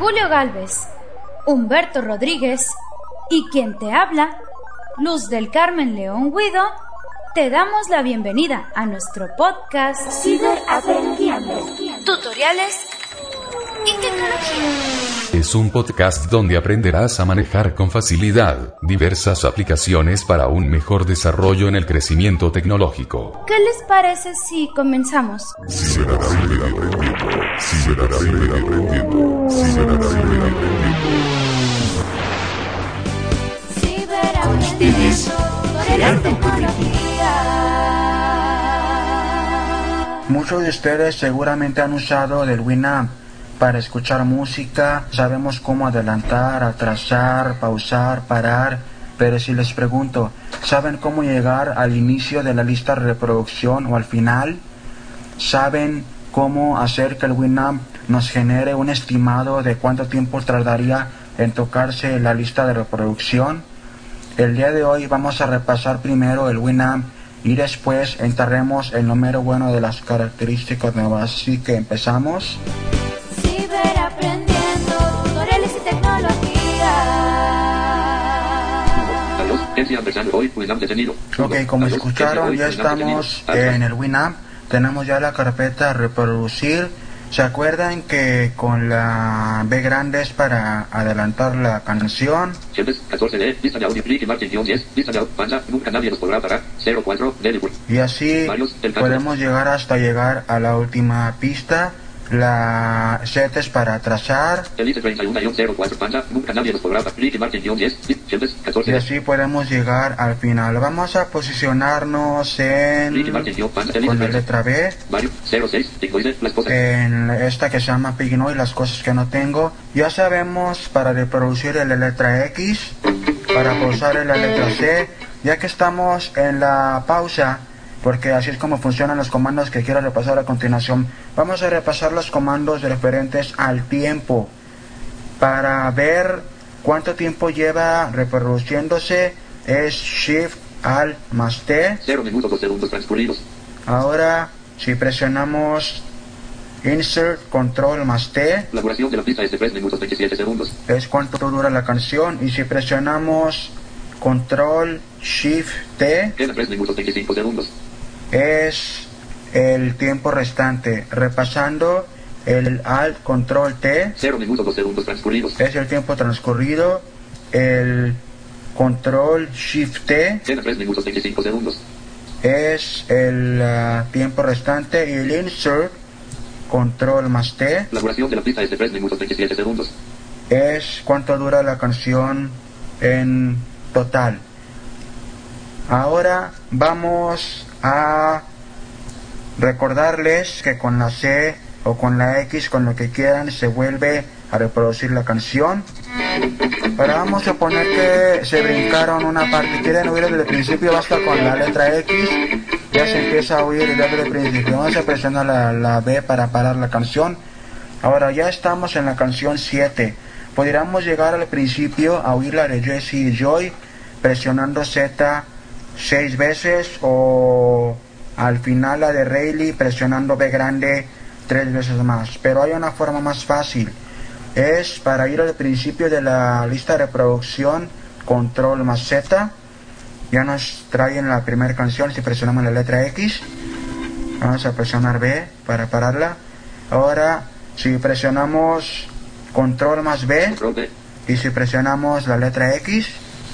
Julio Galvez, Humberto Rodríguez y quien te habla, Luz del Carmen León Guido, te damos la bienvenida a nuestro podcast Ciberaprendiendo, tutoriales y tecnología. Es un podcast donde aprenderás a manejar con facilidad diversas aplicaciones para un mejor desarrollo en el crecimiento tecnológico. ¿Qué les parece si comenzamos? Muchos de ustedes seguramente han usado el Winamp para escuchar música. Sabemos cómo adelantar, atrasar, pausar, parar. Pero si les pregunto, ¿saben cómo llegar al inicio de la lista de reproducción o al final? ¿Saben cómo hacer que el Winamp nos genere un estimado de cuánto tiempo tardaría en tocarse la lista de reproducción? El día de hoy vamos a repasar primero el Winamp y después entraremos en lo mero bueno de las características nuevas. Así que empezamos. Ciberaprendiendo, tutoriales y tecnología. Ok, como escucharon, ya estamos en el Winamp. Tenemos ya la carpeta reproducir. ¿Se acuerdan que con la B grande es para adelantar la canción? Y así podemos llegar hasta llegar a la última pista. La Z es para atrasar. Y así podemos llegar al final. Vamos a posicionarnos con la letra B. En esta que se llama Pignoy, las cosas que no tengo. Ya sabemos para reproducir en la letra X, para pausar en la letra C. Ya que estamos en la pausa, porque así es como funcionan los comandos que quiero repasar a continuación. Vamos a repasar los comandos referentes al tiempo. Para ver cuánto tiempo lleva reproduciéndose es Shift Alt más T. 0 minutos 2 segundos transcurridos. Ahora, si presionamos Insert Control más T, la duración de la pista es de 3 minutos 27 segundos. Es cuánto dura la canción. Y si presionamos Control Shift T, queda 3 minutos 25 segundos. Es el tiempo restante. Repasando, el Alt Control T, 0 minutos 2 segundos transcurridos. Es el tiempo transcurrido. El Control Shift T, queda 3 minutos 25 segundos. Es el tiempo restante. Y el Insert Control más T, la duración de la pista es de 3 minutos 27 segundos. Es cuánto dura la canción en total. Ahora vamos a recordarles que con la C o con la X, con lo que quieran, se vuelve a reproducir la canción. Ahora vamos a poner que se brincaron una parte. Quieren oír desde el principio, basta con la letra X. Ya se empieza a oír desde el principio. Vamos a presionar la B para parar la canción. Ahora ya estamos en la canción 7. Podríamos llegar al principio a oír la de Jessie Joy presionando Z 6 veces, o al final la de Rayleigh presionando B grande 3 veces más. Pero hay una forma más fácil. Es para ir al principio de la lista de reproducción, Control más Z. Ya nos trae en la primera canción. Si presionamos la letra X, vamos a presionar B para pararla. Ahora si presionamos Control más B, y si presionamos la letra X,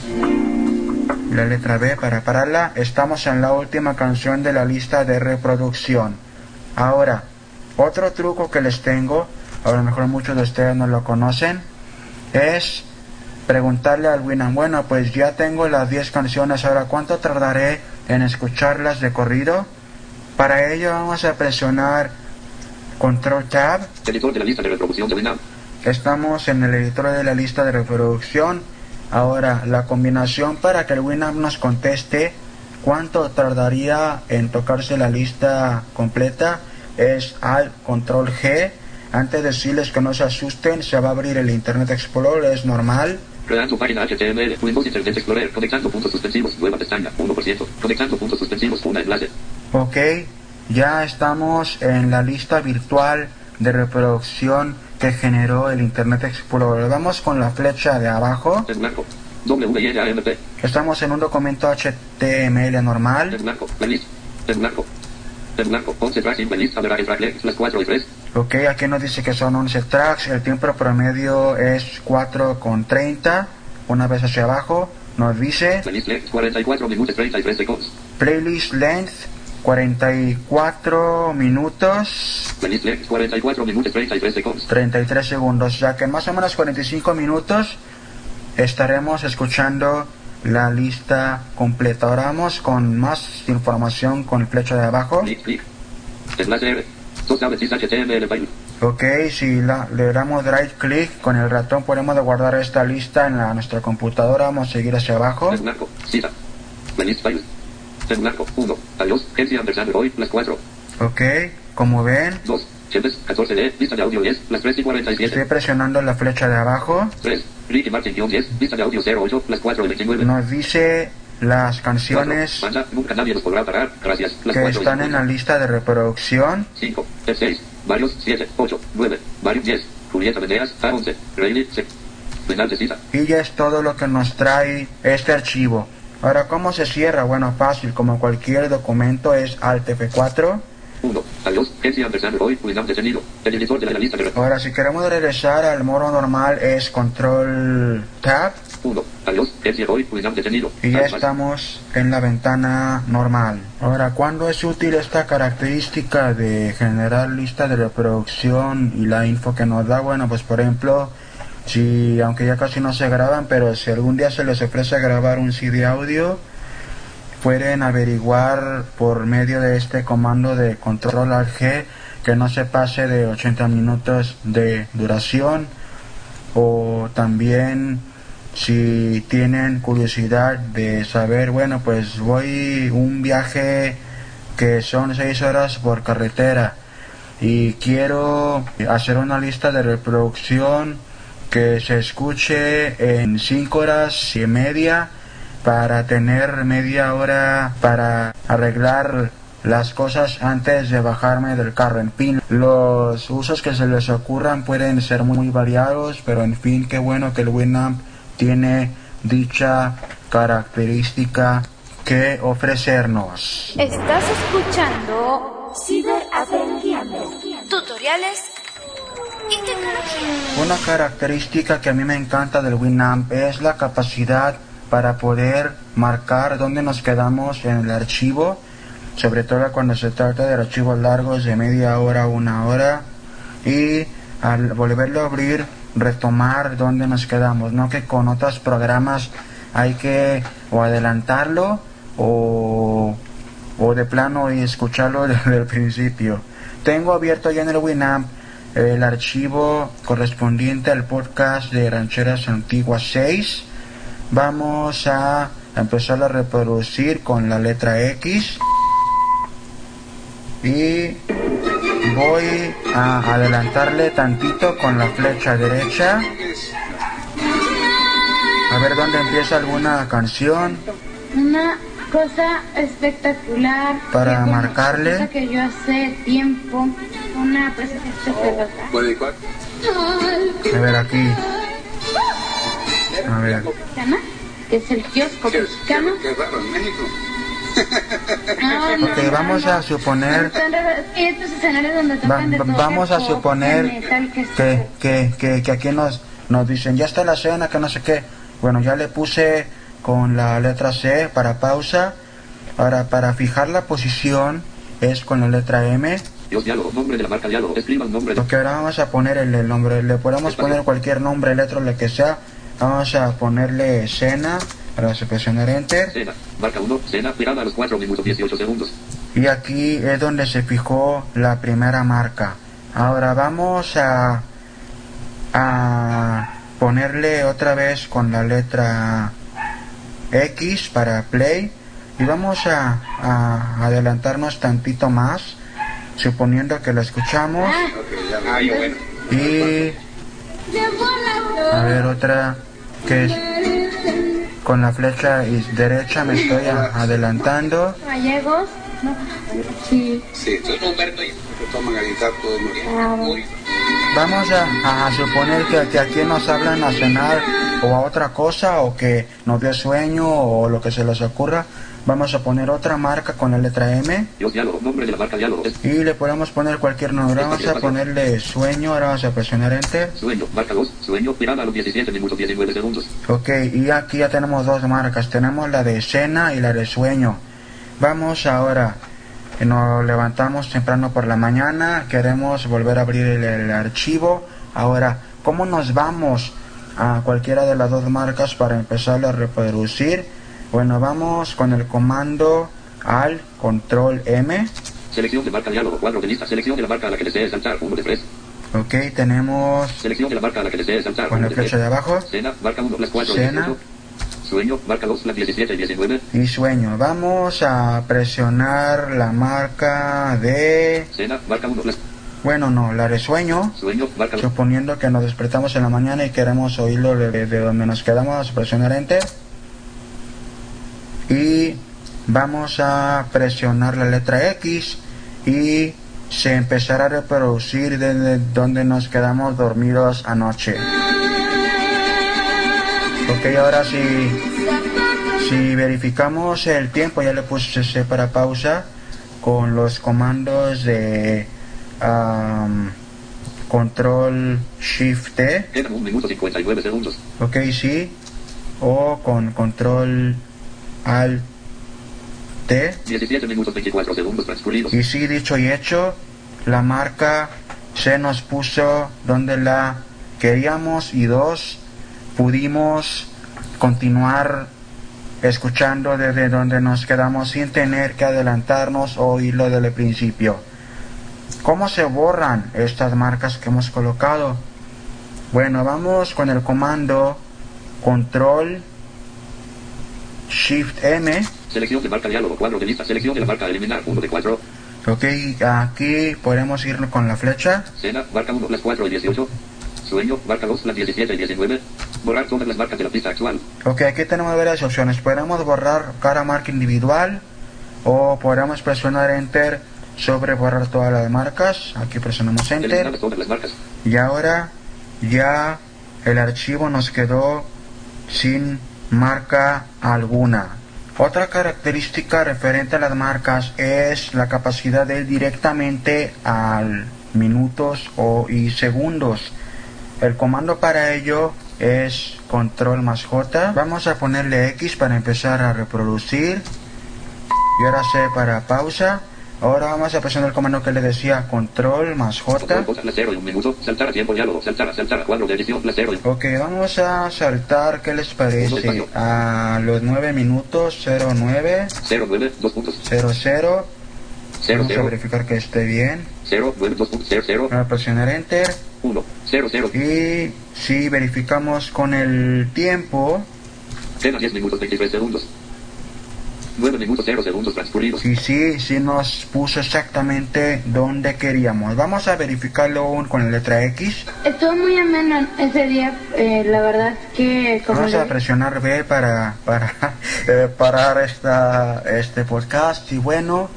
la letra B para pararla, estamos en la última canción de la lista de reproducción. Ahora, otro truco que les tengo, a lo mejor muchos de ustedes no lo conocen, es preguntarle al Winamp: bueno, pues ya tengo las 10 canciones, ahora ¿cuánto tardaré en escucharlas de corrido? Para ello vamos a presionar Control Tab. Editor de la lista de reproducción de Winamp. Estamos en el editor de la lista de reproducción. Ahora, la combinación para que el Winamp nos conteste cuánto tardaría en tocarse la lista completa es Alt Control G. Antes de decirles que no se asusten, se va a abrir el Internet Explorer, es normal. Creando página HTML, Windows Internet Explorer, conectando puntos suspensivos, nueva pestaña, 1%, conectando puntos suspensivos, una enlace. Ok, ya estamos en la lista virtual de reproducción que generó el Internet Explorer. Vamos con la flecha de abajo. En blanco. WINAMP. Estamos en un documento HTML normal. En blanco. Playlist. En blanco. En blanco. 11 tracks in playlist. Average track. Las 4 y 3. Ok, aquí nos dice que son 11 tracks. El tiempo promedio es 4:30. Una vez hacia abajo nos dice Playlist length 44 minutos 33 segundos. playlist length 44 minutos Playlist length 44 minutos 33 segundos. 33 segundos, ya que en más o menos 45 minutos estaremos escuchando la lista completa. Ahora vamos con más información con el flecha de abajo. Clic. Enlace R. 2 tabs HTML file. Ok, si le damos right click con el ratón podemos guardar esta lista en nuestra computadora. Vamos a seguir hacia abajo. En blanco. Cita. Playlist file. En blanco. 1. Adiós. Kenzie Anderson hoy. Las 4. Ok, como ven 2. Chambers. 14D. Lista de audio 10. Las 3 y 47. estoy presionando la flecha de abajo. 3. Ricky Martin 10. Lista de audio 08. Las 4 y 29. Nos dice las canciones Banda, nunca nadie nos podrá parar. Gracias. Las que 4 y están en la lista de reproducción. 5. 6. Varios. 7. 8. 9. Varios 10. Julieta Venegas. A11. Rayleigh. Final de cita. Y ya es todo lo que nos trae este archivo. Ahora, ¿cómo se cierra? Bueno, fácil, como cualquier documento es Alt F4. 1. Adiós. Kenzie Anderson hoy. Winamp detenido. El editor de la lista de Ahora, si queremos regresar al modo normal es Control Tab. 1. Adiós. Kenzie hoy. Winamp detenido. Y ya estamos en la ventana normal. Ahora, ¿cuándo es útil esta característica de generar lista de reproducción y la info que nos da? Bueno, pues por ejemplo, si, aunque ya casi no se graban, pero si algún día se les ofrece grabar un CD audio, pueden averiguar por medio de este comando de Control Alt G que no se pase de 80 minutos de duración. O también, si tienen curiosidad de saber, bueno, pues voy un viaje que son 6 horas por carretera y quiero hacer una lista de reproducción que se escuche en 5 horas y media para tener media hora para arreglar las cosas antes de bajarme del carro. En fin, los usos que se les ocurran pueden ser muy variados, pero en fin, qué bueno que el Winamp tiene dicha característica que ofrecernos. Estás escuchando Ciberaprendiendo, tutoriales y tecnología. Una característica que a mí me encanta del Winamp es la capacidad para poder marcar dónde nos quedamos en el archivo, sobre todo cuando se trata de archivos largos de media hora, 1 hora, y al volverlo a abrir, retomar dónde nos quedamos, no que con otros programas hay que o adelantarlo o de plano y escucharlo desde el principio. Tengo abierto ya en el Winamp el archivo correspondiente al podcast de Rancheras Antiguas 6. Vamos a empezar a reproducir con la letra X y voy a adelantarle tantito con la flecha derecha a ver dónde empieza alguna canción. Una cosa espectacular Para que, marcarle. Cosa que yo hace tiempo, una presentación celosa. A ver aquí. A ver. Mexicana, que es el kiosco mexicano. Qué raro, en México. Ok, vamos a suponer, Estos escenarios donde tocan de todo, vamos a pop, suponer metal, que aquí nos dicen ya está la cena, que no sé qué. Bueno, ya le puse con la letra C para pausa. Ahora, para fijar la posición es con la letra M. Diálogo, nombre de la marca diálogo, escriba el nombre de... Porque ahora vamos a poner el nombre, le podemos poner cualquier nombre, letra, lo que sea. Vamos a ponerle Cena, para presionar Enter. Cena, marca 1, cena, mirada a los 4 minutos 18 segundos. Y aquí es donde se fijó la primera marca. Ahora vamos a ponerle otra vez con la letra X para play. Y vamos a adelantarnos tantito más, suponiendo que lo escuchamos. Y a ver otra que es con la flecha derecha me estoy adelantando. Gallegos, ¿no? Sí. Sí, entonces Humberto y se toman a gritar todo el mundo. Vamos a suponer que aquí nos hablan a cenar o a otra cosa, o que nos dé sueño o lo que se les ocurra. Vamos a poner otra marca con la letra M. Diálogo, nombre de la marca Diálogo. Y le podemos poner cualquier nombre. Vamos a ponerle sueño. Ahora vamos a presionar Enter. Sueño, marca 2, sueño, mirada a los 17 minutos 19 segundos. Ok, y aquí ya tenemos dos marcas. Tenemos la de cena y la de sueño. Vamos ahora. Nos levantamos temprano por la mañana. Queremos volver a abrir el archivo. Ahora, ¿cómo nos vamos a cualquiera de las dos marcas para empezar a reproducir? Bueno, vamos con el comando al control M. Selección de marca Diálogo, cuadro de lista. Selección de la marca a la que desee saltar, 1 de 3. Ok, tenemos... Selección de la marca a la que desee saltar, con la flecha de abajo. Cena, marca 1, las 4, Cena. 18. Sueño, marca 2, las 17 y 19. Y sueño. Vamos a presionar la marca de... Cena, marca 1, las... Bueno, no, la de sueño. Sueño, marca 2. Suponiendo que nos despertamos en la mañana y queremos oírlo de donde nos quedamos, vamos a presionar Enter. Y vamos a presionar la letra X y se empezará a reproducir desde donde nos quedamos dormidos anoche. Ok, ahora si verificamos el tiempo, ya le puse C para pausa con los comandos de control Shift T. Quedan 1 minuto 59 segundos. Ok, sí. O con control Alt T. 17 minutos 24 segundos transcurridos. Y sí, dicho y hecho, la marca se nos puso donde la queríamos y pudimos continuar escuchando desde donde nos quedamos sin tener que adelantarnos o oírlo desde el principio. ¿Cómo se borran estas marcas que hemos colocado? Bueno, vamos con el comando control Shift M. Selección de marca Diálogo, cuadro de lista. Selección de la marca eliminar, 1 de 4. Ok, aquí podemos ir con la flecha. Cena, marca 1, las 4 y 18. Sueño, marca 2, las 17 y 19. Borrar todas las marcas de la pista actual. Ok, aquí tenemos varias opciones. Podemos borrar cada marca individual o podemos presionar Enter sobre borrar todas las marcas. Aquí presionamos Enter. Todas las marcas. Y ahora ya el archivo nos quedó sin marca alguna. Otra característica referente a las marcas es la capacidad de ir directamente al minutos y segundos. El comando para ello es control más J. Vamos a ponerle X para empezar a reproducir y ahora C para pausa. Ahora vamos a presionar el comando que le decía, control más J. Saltar a tiempo, diálogo, saltar a cuadro de edición, Ok, vamos a saltar, ¿qué les parece? A los 9 minutos, 09, 09, 2 puntos. 00. Vamos a verificar que esté bien. 09, 2 puntos, 00. Vamos a presionar Enter. 1, 0, 0. Y si verificamos con el tiempo. Quedan 10 minutos 23 segundos. 9 minutos 0 segundos transcurridos. Y sí nos puso exactamente donde queríamos. Vamos a verificarlo aún con la letra X. Estuvo muy ameno ese día, la verdad que... Vamos a presionar B para parar este podcast. Y bueno,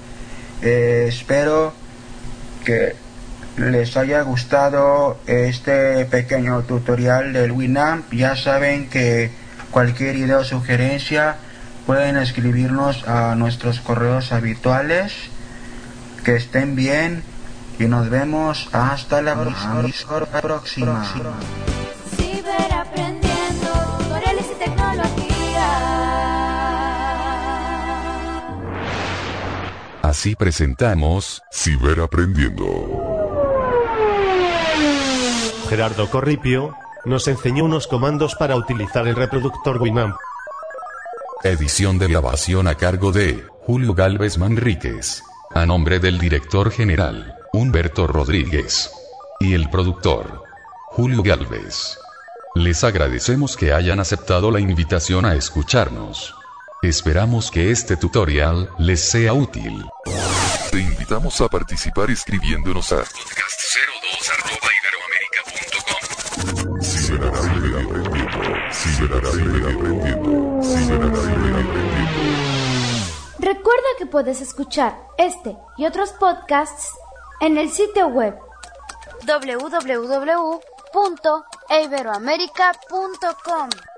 espero que les haya gustado este pequeño tutorial del Winamp. Ya saben que cualquier idea o sugerencia pueden escribirnos a nuestros correos habituales. Que estén bien y nos vemos hasta la próxima. Ciberaprendiendo, tutoriales y tecnología. Así presentamos Ciberaprendiendo. Gerardo Corripio nos enseñó unos comandos para utilizar el reproductor Winamp. Edición de grabación a cargo de Julio Gálvez Manríquez. A nombre del director general, Humberto Rodríguez. Y el productor, Julio Gálvez. Les agradecemos que hayan aceptado la invitación a escucharnos. Esperamos que este tutorial les sea útil. Te invitamos a participar escribiéndonos a podcast02@iberoamerica.com. Ciberaprendiendo. Recuerda que puedes escuchar este y otros podcasts en el sitio web www.eiberoamerica.com.